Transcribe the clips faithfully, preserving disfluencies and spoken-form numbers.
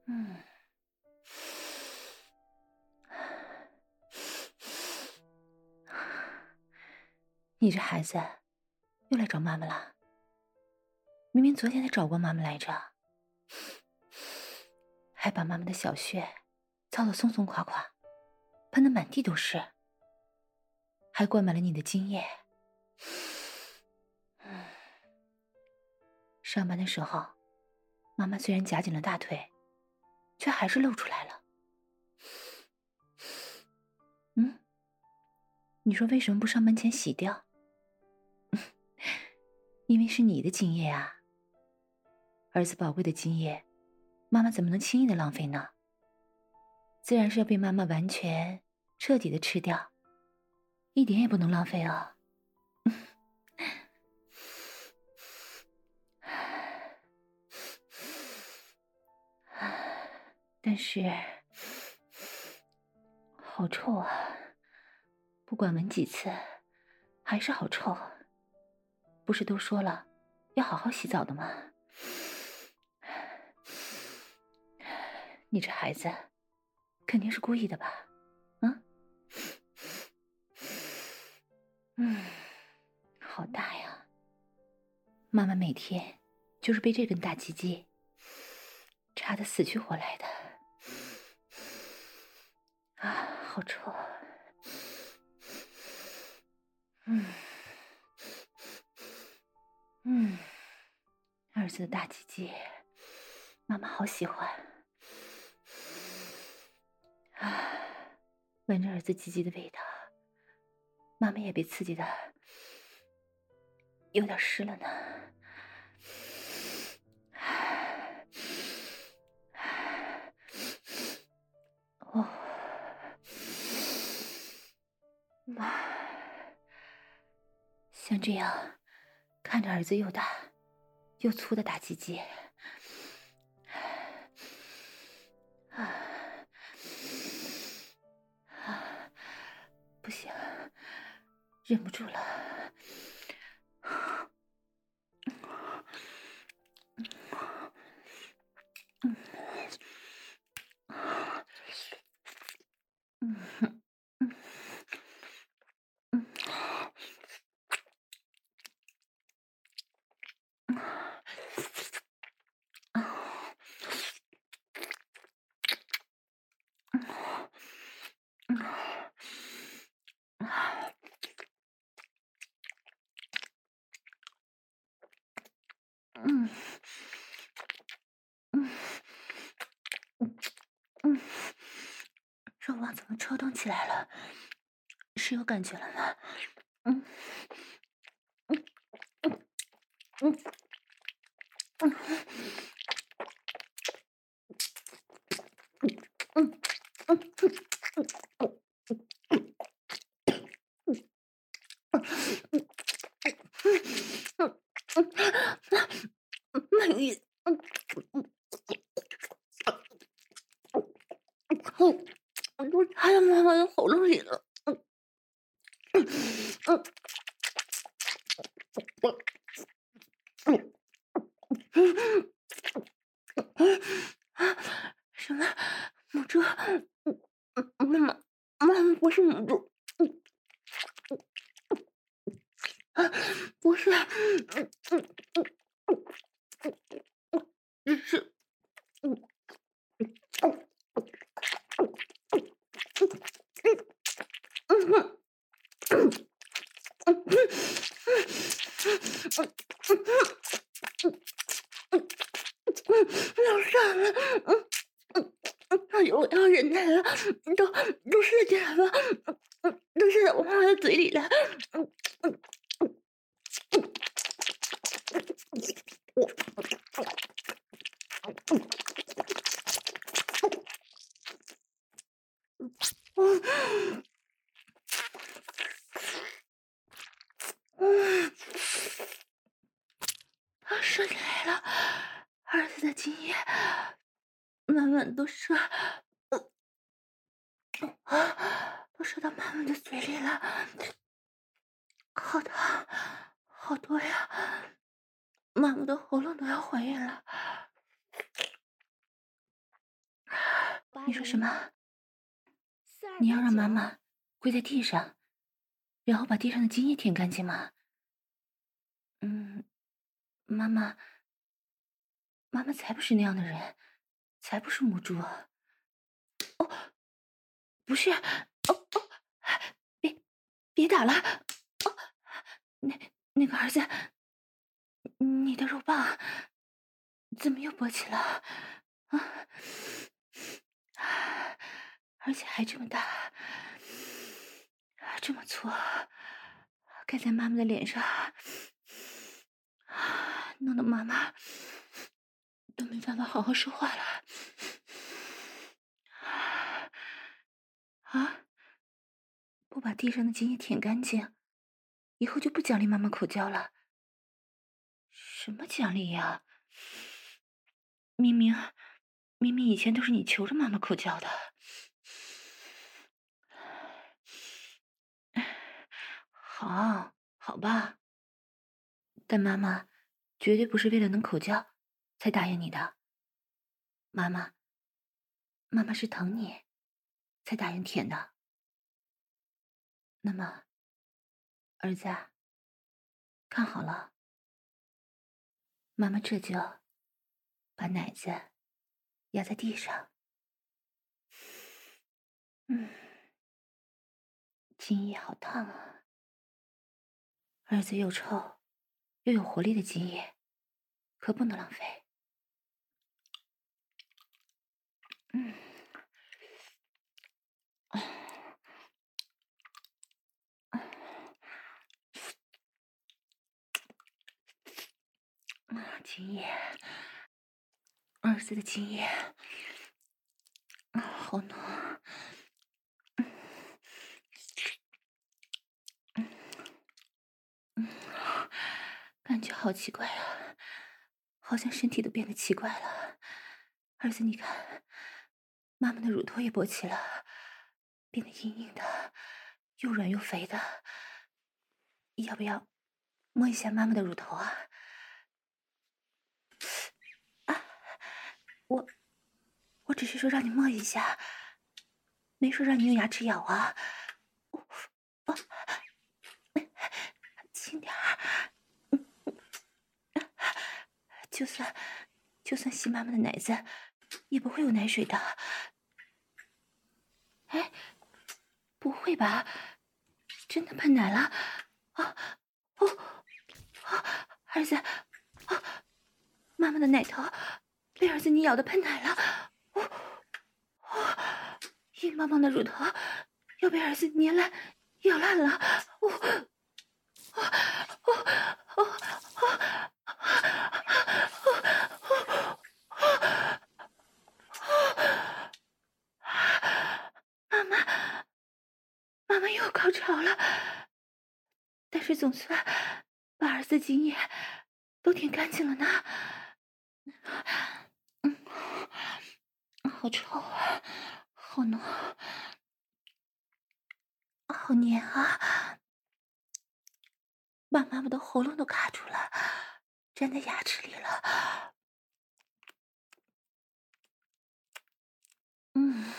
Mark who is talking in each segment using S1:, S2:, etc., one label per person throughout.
S1: 嗯，你这孩子又来找妈妈了，明明昨天才找过妈妈来着，还把妈妈的小穴操得松松垮垮，喷得满地都是，还灌满了你的精液。嗯，上班的时候，妈妈虽然夹紧了大腿，却还是露出来了。嗯，你说为什么不上班前洗掉？因为是你的精液啊，儿子宝贵的精液，妈妈怎么能轻易的浪费呢？自然是要被妈妈完全彻底的吃掉，一点也不能浪费哦。但是好臭啊，不管闻几次还是好臭。不是都说了要好好洗澡的吗？你这孩子肯定是故意的吧？啊？嗯，好大呀！妈妈每天就是被这根大鸡鸡插得死去活来的啊，好臭！嗯嗯，儿子的大鸡鸡，妈妈好喜欢啊！闻着儿子鸡鸡的味道，妈妈也被刺激的有点湿了呢。哦，妈，像这样看着儿子又大又粗的大鸡鸡，啊啊，不行，忍不住了。嗯嗯嗯嗯嗯嗯嗯，肉棒怎么抽动起来了？是有感觉了吗？嗯嗯嗯嗯嗯嗯，美玉，嗯嗯，我都插到妈妈的喉咙里了。嗯嗯嗯嗯嗯啊！什么母猪？嗯嗯，妈妈，妈妈不是母猪。嗯啊，不是，嗯嗯嗯嗯，只是，嗯嗯嗯嗯要上了，嗯嗯嗯，哎呦，我要忍耐了，都都射进来了，嗯嗯，都射到我妈妈的嘴里了，嗯嗯嗯嗯，啊，射进来了，儿子的精液慢慢都射，啊，都射到妈妈的嘴里了，好烫，好多呀，妈妈的喉咙都要怀孕了。 你说什么？你要让妈妈跪在地上，然后把地上的精液舔干净吗？嗯，妈妈，妈妈才不是那样的人，才不是母猪啊！不是，哦哦，别别打了！哦，那那个儿子，你的肉棒怎么又勃起了？啊，而且还这么大，这么粗，盖在妈妈的脸上，弄得妈妈都没办法好好说话了。啊！不把地上的精液舔干净，以后就不奖励妈妈口交了。什么奖励呀？明明明明以前都是你求着妈妈口交的。好，好吧，但妈妈绝对不是为了能口交才答应你的。妈妈，妈妈是疼你，才答应舔的。那么，儿子啊，看好了，妈妈这就把奶子压在地上。嗯，精液好烫啊！儿子又臭又有活力的精液，可不能浪费。嗯，啊，精液，儿子的精液，啊，好浓。嗯，感觉好奇怪啊，好像身体都变得奇怪了。儿子，你看，妈妈的乳头也勃起了，变得硬硬的，又软又肥的。要不要摸一下妈妈的乳头啊？啊，我我只是说让你摸一下，没说让你用牙齿咬啊。我啊，轻点儿。就算就算吸妈妈的奶子，也不会有奶水的。哎，不会吧？真的喷奶了？啊哦啊！儿子，啊，妈妈的奶头被儿子你咬的喷奶了。哦哦，硬邦邦的乳头要被儿子捏烂、咬烂了。哦哦哦哦哦！妈妈，妈妈又高潮了，但是总算把儿子精液都舔干净了呢。嗯，好臭啊，好浓，好黏啊，把妈妈的喉咙都卡住了，粘在牙齿里了。嗯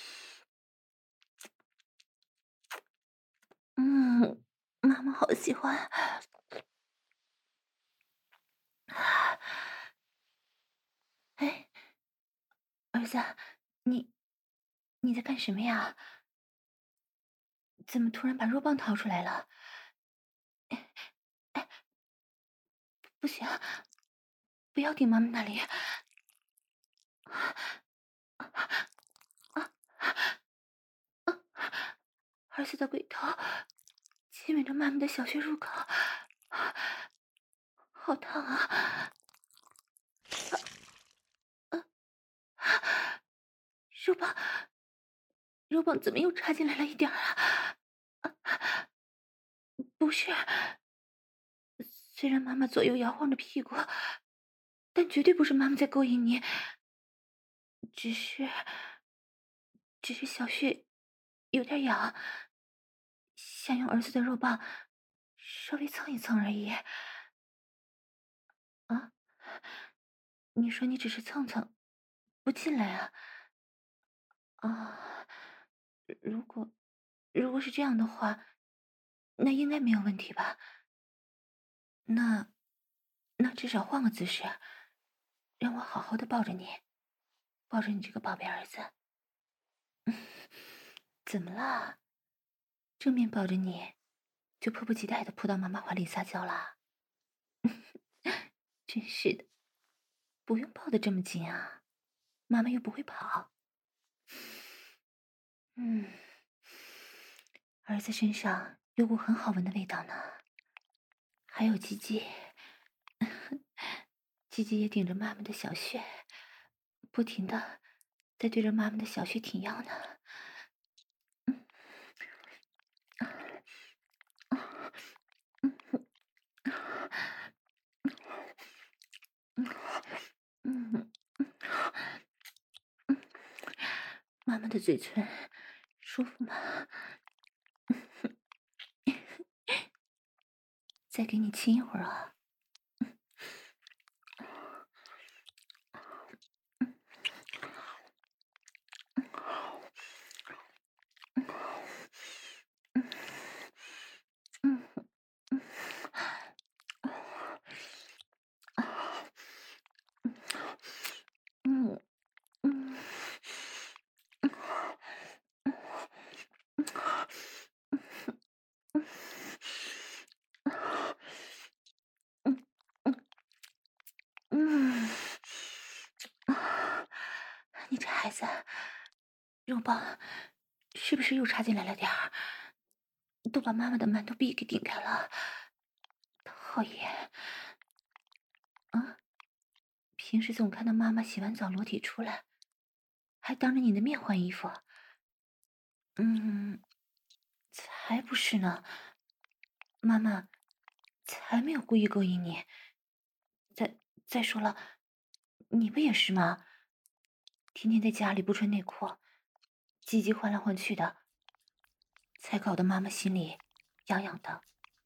S1: 嗯，妈妈好喜欢。哎，儿子，你你在干什么呀？怎么突然把肉棒掏出来了？哎，不行，不要顶妈妈那里。儿子的鬼头亲吻着妈妈的小穴入口，好烫啊！肉棒，肉棒怎么又插进来了一点儿啊？不是，虽然妈妈左右摇晃着屁股，但绝对不是妈妈在勾引你，只是，只是小穴有点痒，想用儿子的肉棒稍微蹭一蹭而已。啊，你说你只是蹭蹭，不进来啊？ 啊，如果如果是这样的话，那应该没有问题吧？那那至少换个姿势，让我好好的抱着你，抱着你这个宝贝儿子。怎么了？正面抱着你，就迫不及待的扑到妈妈怀里撒娇啦？真是的，不用抱得这么紧啊，妈妈又不会跑。嗯，儿子身上有股很好闻的味道呢，还有鸡鸡，鸡鸡也顶着妈妈的小穴，不停的在对着妈妈的小穴挺腰呢。嗯，嗯，妈妈的嘴唇舒服吗？再给你亲一会儿啊。嗯嗯嗯，你这孩子，肉棒是不是又插进来了点儿？都把妈妈的馒头壁给顶开了，讨厌！啊，平时总看到妈妈洗完澡裸体出来，还当着你的面换衣服。嗯，才不是呢，妈妈才没有故意勾引你。再再说了，你不也是吗？天天在家里不穿内裤，鸡鸡换来换去的，才搞得妈妈心里痒痒的。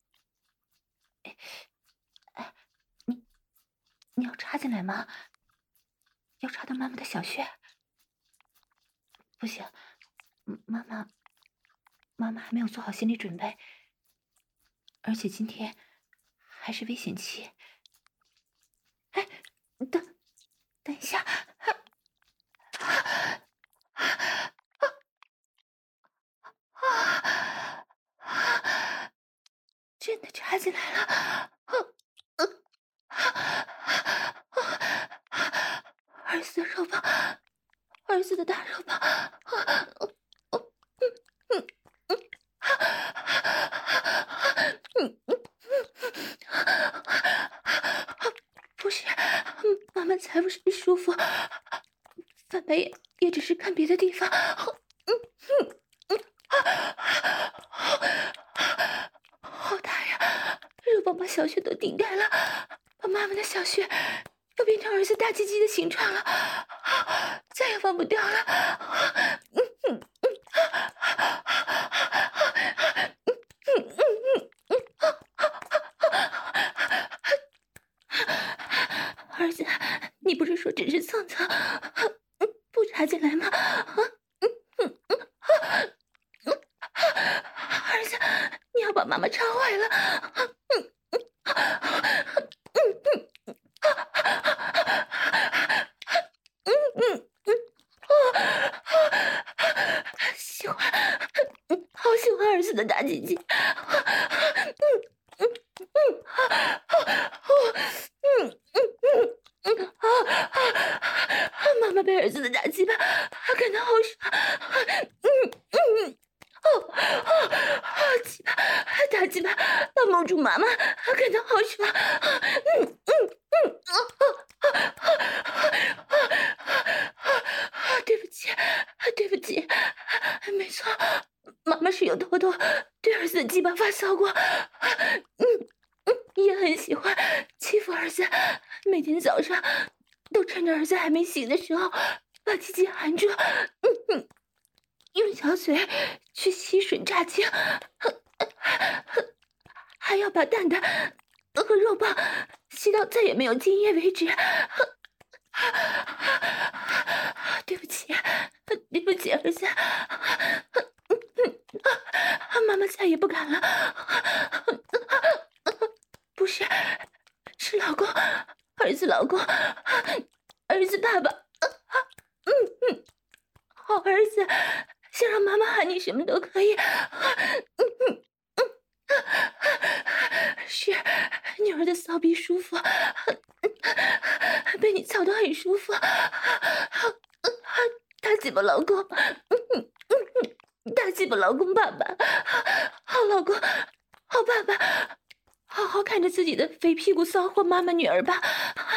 S1: 哎，你你要插进来吗？要插到妈妈的小穴？不行，妈妈妈妈还没有做好心理准备，而且今天还是危险期。哎，等等一下，真的插进来了！儿子的肉棒，儿子的大肉棒！不是，妈妈才不是舒服，翻白眼也只是看别的地方。好大呀！肉棒把小穴都顶开了，把妈妈的小穴又变成儿子大鸡鸡的形状了，再也放不掉了。儿子，你不是说只是蹭蹭，不插进来吗？儿子，你要把妈妈插坏了！喜欢，好喜欢儿子的大鸡鸡。妈妈被儿子的大鸡巴感到好爽。哦哦，鸡巴，大鸡巴把蒙住妈妈感到好爽。嗯嗯嗯，对不起，对不起，没错，妈妈是有偷偷对儿子的鸡巴发骚过。嗯嗯，也很喜欢欺负儿子，每天早上都趁着儿子还没醒的时候把鸡鸡含住。嗯嗯。用小嘴去吸吮炸精，还要把蛋蛋和肉棒吸到再也没有精液为止。对不起，对不起，儿子， 儿子，想让妈妈喊你什么都可以。嗯嗯嗯，是女儿的骚逼舒服，被你操得很舒服。大鸡巴老公，大鸡巴老公爸爸，好老公，好爸爸，好好看着自己的肥屁股骚货妈妈女儿吧。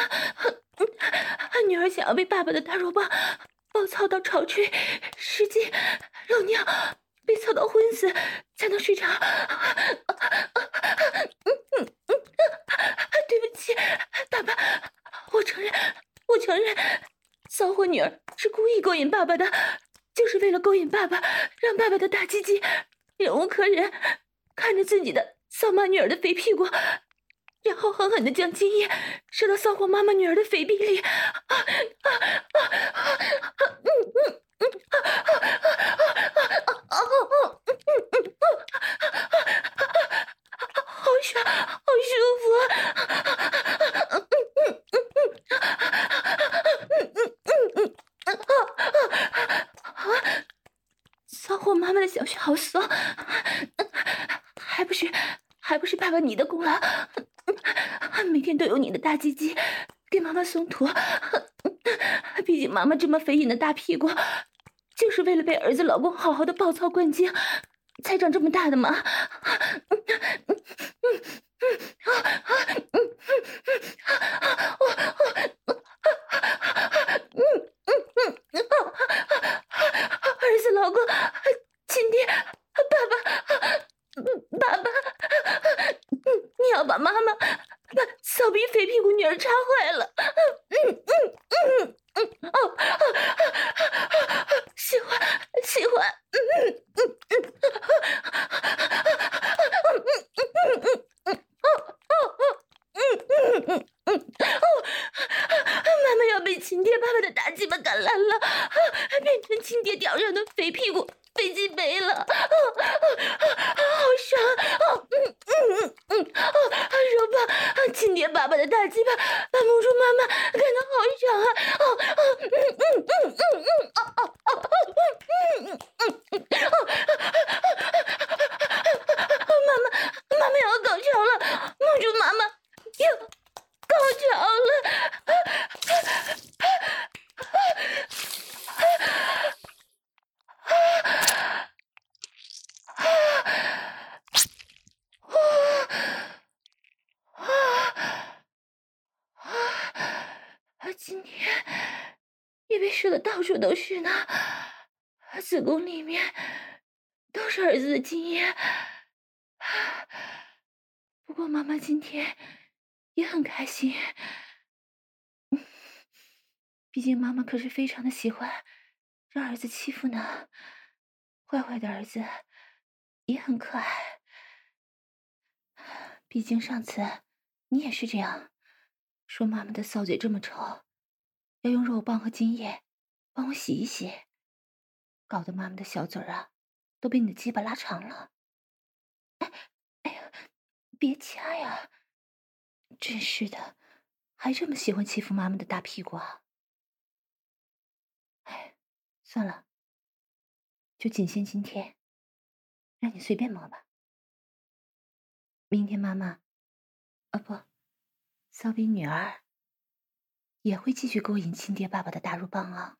S1: 女儿想要被爸爸的大肉棒暴操到潮吹失禁漏尿，被操到昏死才能睡着。对不起，爸爸，我承认，我承认，骚货女儿是故意勾引爸爸的，就是为了勾引爸爸，让爸爸的大鸡鸡忍无可忍，看着自己的骚妈女儿的肥屁股，然后狠狠地将精液射到骚货妈妈女儿的肥逼里。啊啊啊啊！嗯嗯嗯啊啊啊啊啊！嗯嗯啊！好爽，好舒服啊！嗯嗯嗯嗯嗯嗯嗯嗯啊！骚货妈妈的小穴好骚，还不是还不是爸爸你的功劳。每天都有你的大鸡鸡给妈妈松土，毕竟妈妈这么肥隐的大屁股，就是为了被儿子老公好好的暴操灌精，才长这么大的嘛。儿子老公，亲爹，爸爸，爸爸，你要把妈妈把骚逼肥屁股女儿插坏了。嗯嗯嗯嗯哦，喜欢喜欢。嗯嗯嗯嗯嗯嗯嗯哦哦哦嗯嗯嗯嗯哦，妈妈要被亲爹爸爸的大鸡巴赶烂了，变成亲爹屌上的肥屁股飞机杯了。好爽！哦，嗯嗯嗯嗯，哦，肉棒，亲爹爸爸的大鸡巴把母猪妈妈干得好爽啊！哦哦，嗯嗯嗯嗯嗯，哦哦哦哦，嗯嗯嗯嗯，哦，妈妈妈妈要高潮了，母猪妈妈要高潮了。啊！今天也被射的到处都是呢，子宫里面都是儿子的精液。不过妈妈今天也很开心，毕竟妈妈可是非常的喜欢让儿子欺负呢。坏坏的儿子也很可爱，毕竟上次你也是这样说妈妈的骚嘴这么臭，要用肉棒和精液帮我洗一洗，搞得妈妈的小嘴儿啊都被你的鸡巴拉长了。哎哎呀，别掐呀！真是的，还这么喜欢欺负妈妈的大屁股啊！哎，算了，就仅限今天，让你随便摸吧。明天妈妈，啊不，骚逼女儿也会继续勾引亲爹爸爸的大肉棒啊！